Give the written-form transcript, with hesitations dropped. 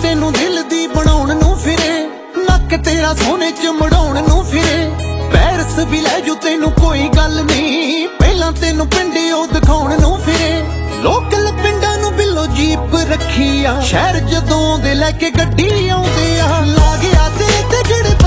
ਤੈਨੂੰ ਦਿਲ ਦੀ ਬਣਾਉਣ ਨੂੰ ਫਿਰੇ, ਨੱਕ ਤੇਰਾ ਸੋਨੇ ਚ ਮੜਾਉਣ ਨੂੰ ਫਿਰੇ। ਪੈਰਸ ਵੀ ਲੈ ਜੂ ਤੈਨੂੰ ਕੋਈ ਗੱਲ ਨਹੀਂ, ਪਹਿਲਾਂ ਤੈਨੂੰ ਪਿੰਡੇ ਉਹ ਦਿਖਾਉਣ ਨੂੰ ਫਿਰੇ। ਲੋਕਲ ਪਿੰਡਾਂ ਨੂੰ ਬਿੱਲੋ ਜੀਪ ਰੱਖੀ ਆ, ਸ਼ਹਿਰ ਜਦੋਂ ਦੇ ਲੈ ਕੇ ਗੱਡੀ ਆਉਂਦੇ ਆ। ਲਾ ਗਿਆ ਤੇ ਜਿਹੜੇ